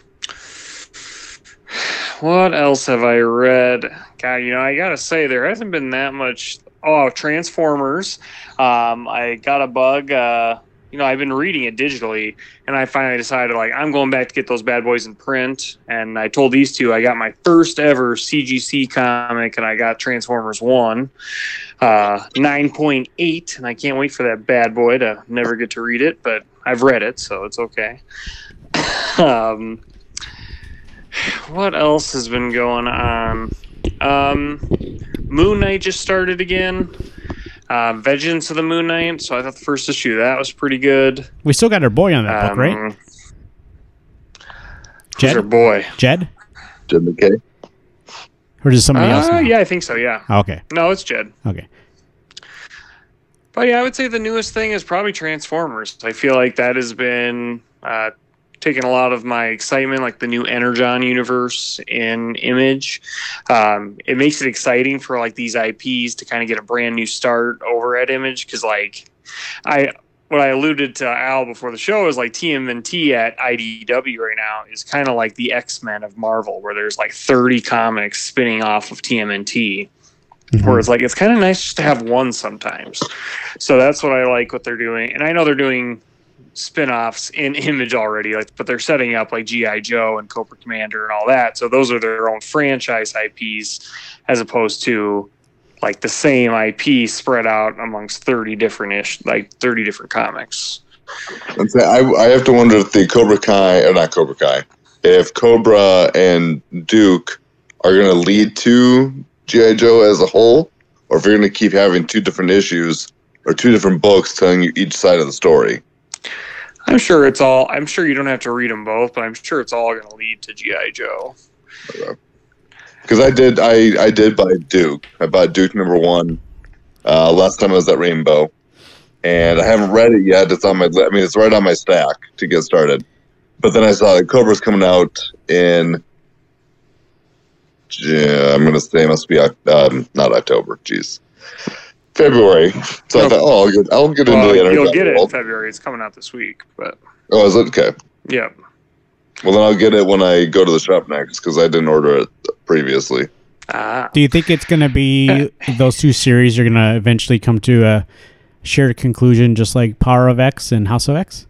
what else have I read? God, you know, I gotta say there hasn't been that much. Oh, Transformers. Um, I got a bug. Uh, you know, I've been reading it digitally, and I finally decided, like, I'm going back to get those bad boys in print. And I told these two I got my first ever C G C comic, and I got Transformers one, uh, nine point eight, and I can't wait for that bad boy to never get to read it, but I've read it, so it's okay. um, what else has been going on? Um, Moon Knight just started again. Uh, Vengeance of the Moon Knight. So I thought the first issue of that was pretty good. We still got our boy on that book, Um, right? Who's Jed? our boy? Jed? Jed McKay. Or is it somebody else? Uh, now? yeah, I think so. Yeah. Oh, okay. No, it's Jed. Okay. But yeah, I would say the newest thing is probably Transformers. I feel like that has been uh, taking a lot of my excitement, like the new Energon universe in Image. Um, it makes it exciting for like these I Ps to kind of get a brand new start over at Image, because like I what I alluded to Al before the show is like T M N T at I D W right now is kind of like the X-Men of Marvel, where there's like thirty comics spinning off of T M N T. Mhm. Where it's like it's kind of nice just to have one sometimes. So that's what I like what they're doing. And I know they're doing spin-offs in Image already, like, but they're setting up like G I Joe and Cobra Commander and all that. So those are their own franchise I Ps, as opposed to like the same I P spread out amongst thirty different ish, like thirty different comics. And so I, I have to wonder if the Cobra Kai, or not Cobra Kai, if Cobra and Duke are going to lead to G I. Joe as a whole, or if you're going to keep having two different issues or two different books telling you each side of the story. I'm sure it's all. I'm sure you don't have to read them both, but I'm sure it's all going to lead to G I. Joe. Because I did, I, I did buy Duke. I bought Duke number one uh, last time I was at Rainbow, and I haven't read it yet. It's on my, I mean, it's right on my stack to get started. But then I saw that Cobra's coming out in, yeah, I'm going to say it must be um, not October. Jeez, February. So Nope. I thought, oh, I'll get, I'll get Well, into the you'll internet get it in world. February. It's coming out this week, but Oh, is it okay? yeah. Well, then I'll get it when I go to the shop next because I didn't order it previously. Ah, Do you think it's going to be those two series are going to eventually come to a shared conclusion, just like Power of X and House of X?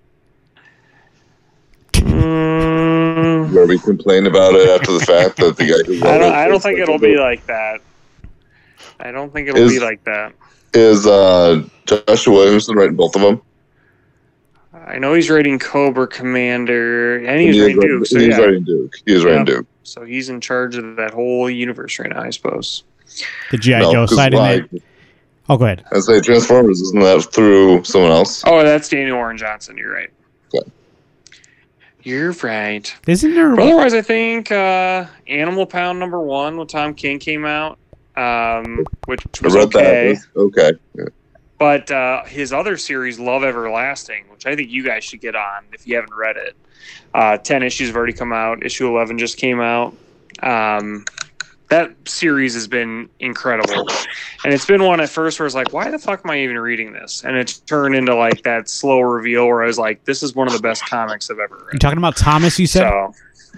Mm, Where we complain about it after the fact that the guy who wrote I don't. it I don't was think like, it'll be like that. I don't think it'll Is- be like that. Is uh, Joshua Williamson writing both of them? I know he's writing Cobra Commander, and he's He is writing writing- Duke. So he's yeah, writing Duke. He is writing Yep. Duke. so he's in charge of that whole universe right now, I suppose. The G I. No, Joe 'cause side in why? there. Oh, go ahead. I say Transformers, isn't that through someone else? Oh, that's Daniel Warren Johnson. You're right. Okay. You're right. Isn't there? But otherwise, I think uh, Animal Pound number one with Tom King came out, um, which I was read okay. that. Okay. Yeah. But uh, his other series, Love Everlasting, which I think you guys should get on if you haven't read it. Uh, Ten issues have already come out. Issue eleven just came out. Um, that series has been incredible, and it's been one at first where I was like, "Why the fuck am I even reading this?" And it's turned into like that slow reveal where I was like, "This is one of the best comics I've ever You read." talking about Thomas? You said. So,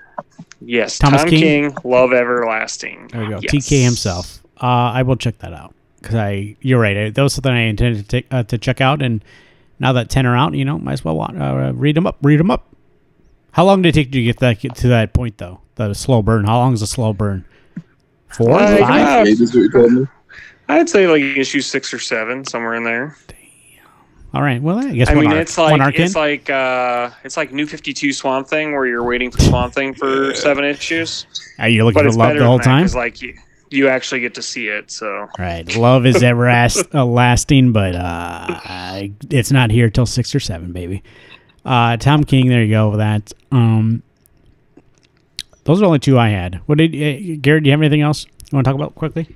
yes, Thomas Tom King? King, Love Everlasting. There we go. Yes. T K himself. Uh, I will check that out because I. You're right. That was something I intended to take, uh, to check out, and now that ten are out, you know, might as well wa- uh, read them up. Read them up. How long did it take you to get that get to that point though? The slow burn. How long is a slow burn? Four, Like, five. uh, Eight is what you told me? I'd say like issue six or seven, somewhere in there. All right. Well, I guess I one mean, arc, it's one like arc in. it's like uh, it's like New fifty-two Swamp Thing, where you're waiting for Swamp Thing for seven issues. Are you looking But for it's love better the whole than that time? because like you, you actually get to see it. So Right. Love is ever ast- uh, lasting, but uh, I, it's not here till six or seven, baby. Uh, Tom King, there you go with that. Um, those are the only two I had. What did uh, Garrett? Do you have anything else you want to talk about quickly?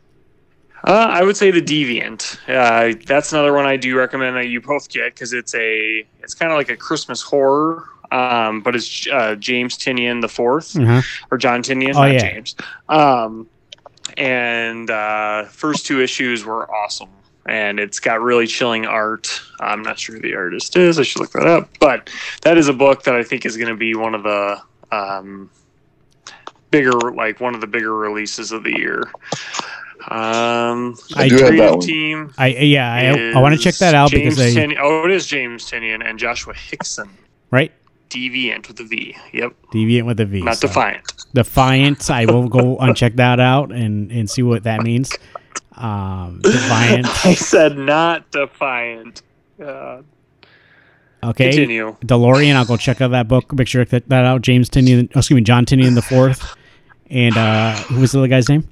uh, I would say the Deviant. Uh, that's another one I do recommend that you both get because it's a it's kind of like a Christmas horror. Um, but it's uh, James Tinian the fourth. Uh-huh. Or John Tinian, Oh, not yeah. James. Um, and uh, first two issues were awesome, and it's got really chilling art. I'm not sure who the artist is. I should look that up. But that is a book that I think is going to be one of the um, bigger, like one of the bigger releases of the year. Um, I do have that creative one. team. I yeah, I, I want to check that out James because I Tinian, oh, it is James Tinian and Joshua Hickson. right Deviant with a V. Yep, Deviant with a V. not so. Defiant. Defiant. I will go and check that out and, and see what that means. Um, Defiant. I said not Defiant. Uh, Okay. Continue. DeLorean. I'll go check out that book. Make sure to check that out. James Tinian. Oh, excuse me, John Tinian the fourth. And uh, who was the other guy's name?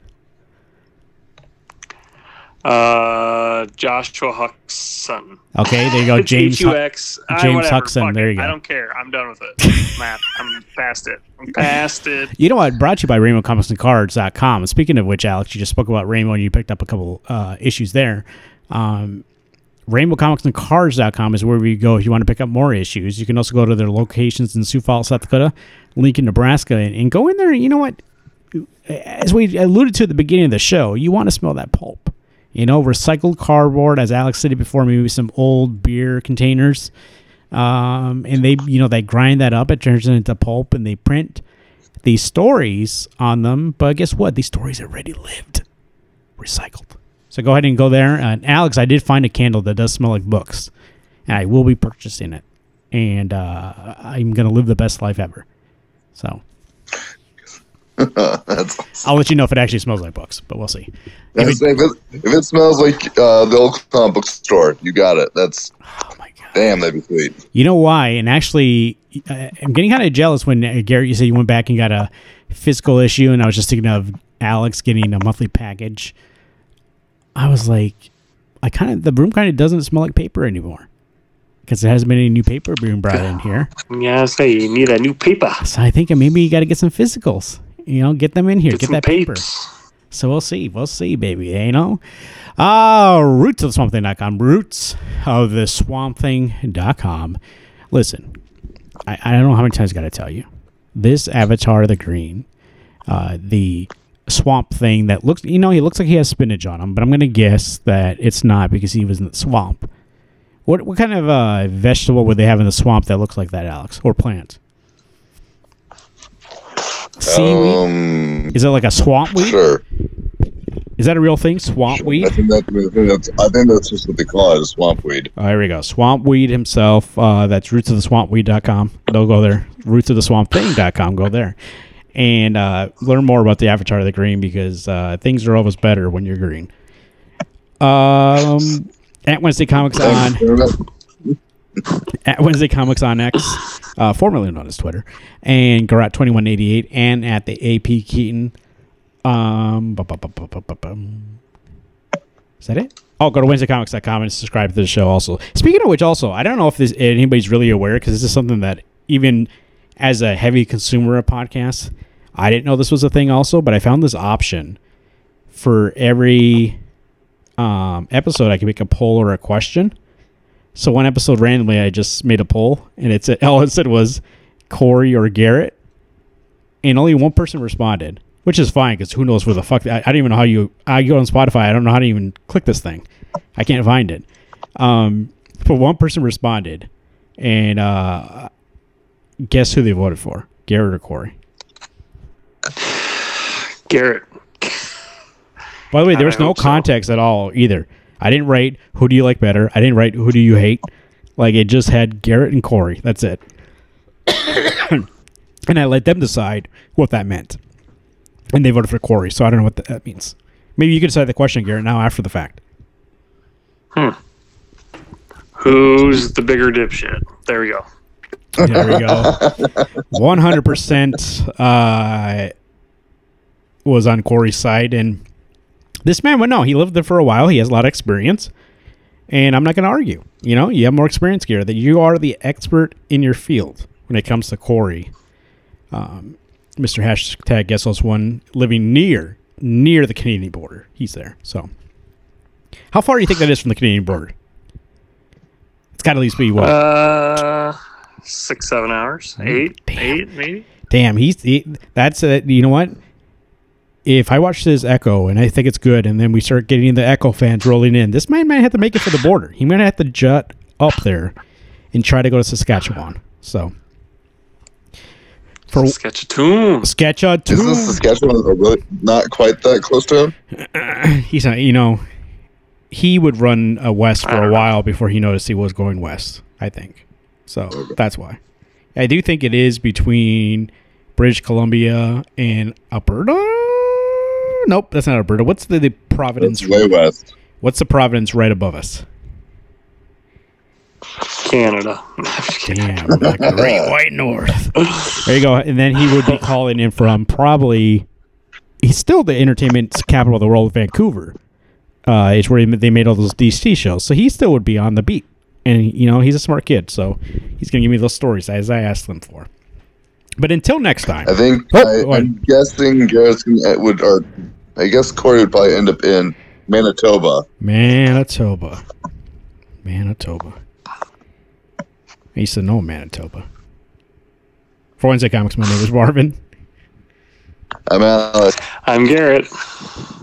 Uh, Joshua Huxon. Okay, there you go. It's James. H U X. I- James whatever, Huxon, fuck there it. you go. I don't care. I'm done with it. Matt, I'm past it. I'm past it. You know what? Brought to you by Rainbow Comics and Cards dot com. Speaking of which, Alex, you just spoke about Rainbow and you picked up a couple uh, issues there. Um, Rainbow Comics and Cards dot com is where we go if you want to pick up more issues. You can also go to their locations in Sioux Falls, South Dakota, Lincoln, Nebraska, and, and go in there. You know what? As we alluded to at the beginning of the show, you want to smell that pulp. You know, recycled cardboard, as Alex said before, maybe some old beer containers. Um, and they, you know, they grind that up. It turns it into pulp, and they print these stories on them. But guess what? These stories are already lived, recycled. So go ahead and go there. And Alex, I did find a candle that does smell like books, and I will be purchasing it. And uh, I'm going to live the best life ever. So That's awesome. I'll let you know if it actually smells like books, but we'll see. If That's- it- if, it, if it smells like uh, the old comic book store, you got it. That's oh my god! damn, that'd be sweet. You know why? And actually, uh, I'm getting kind of jealous when uh, Garrett, you said you went back and got a physical issue, and I was just thinking of Alex getting a monthly package. I was like, I kind of the room kind of doesn't smell like paper anymore because there hasn't been any new paper being brought in here. Yeah, I say you need that new paper. So I think maybe you got to get some physicals. You know, get them in here, get, some that paper. papes. So we'll see. We'll see, baby. You know? Uh, roots of the swamp thing dot com. Roots of the swamp thing dot com. Listen, I, I don't know how many times I got to tell you. This Avatar the Green, uh, the swamp thing that looks, you know, he looks like he has spinach on him, but I'm going to guess that it's not because he was in the swamp. What what kind of uh, vegetable would they have in the swamp that looks like that, Alex? Or plant? Seaweed? Um, Is it like a swamp weed? sure. Is that a real thing? Swamp weed? I think, that, I, think that's, I think that's just what they call it, a swamp weed. Oh, here we go. Swamp Weed himself. Uh, that's roots of the swamp weed dot com. They'll go there. roots of the swamp thing dot com. Go there. And uh, learn more about the Avatar of the Green because uh, things are always better when you're green. Um, at Wednesday Comics on at Wednesday Comics on X, uh, formerly known as Twitter, and Garrett twenty-one eighty-eight, and at the A P Keaton. Um, bu- bu- bu- bu- bu- bu- bum. Is that it? Oh, go to Wednesday Comics dot com and subscribe to the show also. Speaking of which, also, I don't know if this, anybody's really aware because this is something that even as a heavy consumer of podcasts, I didn't know this was a thing also, but I found this option for every um, episode I can make a poll or a question. So one episode randomly, I just made a poll, and it said, all it said was Corey or Garrett, and only one person responded. Which is fine because who knows where the fuck I, I don't even know how you I go on Spotify. I don't know how to even click this thing. I can't find it. Um, but one person responded, and uh, guess who they voted for? Garrett or Corey? Garrett. By the way, there was I no hope so. context at all either. I didn't write who do you like better. I didn't write who do you hate. Like it just had Garrett and Corey. That's it. And I let them decide what that meant. And they voted for Corey, so I don't know what that means. Maybe you can decide the question, Garrett, now after the fact. Hmm. Who's the bigger dipshit? There we go. There we go. one hundred percent uh, was on Corey's side. And this man, well, no, he lived there for a while. He has a lot of experience. And I'm not going to argue. You know, you have more experience, Garrett, that you are the expert in your field when it comes to Corey. Um, Mister Hashtag Guess What's One living near, near the Canadian border. He's there. So, how far do you think that is from the Canadian border? It's got to at least be what? Uh, six, seven hours. Eight, Damn. eight, maybe. Damn, he's he, that's a, you know what? If I watch this Echo and I think it's good, and then we start getting the Echo fans rolling in, this man might have to make it for the border. He might have to jut up there and try to go to Saskatchewan. So. For Saskatchewan. Saskatchewan, Isn't Saskatchewan really not quite that close to him? he's not, you know, he would run uh, west I for a don't know. while before he noticed he was going west, I think. So that's why. I do think it is between British Columbia and Alberta. Nope, that's not Alberta. What's the, the Providence? It's way west. What's the Providence right above us? Canada. Damn, the Great White North. There you go. And then he would be calling in from probably. He's still the entertainment capital of the world, Vancouver. Uh, it's where they made all those D C shows, so he still would be on the beat. And you know he's a smart kid, so he's gonna give me those stories as I asked them for. But until next time, I think Oh, I, go ahead. I'm guessing Garrett's gonna, it would, or I guess Corey would probably end up in Manitoba. Manitoba, Manitoba. I used to know Manitoba. For Wednesday Comics, my name is Marvin. I'm Alex. I'm Garrett.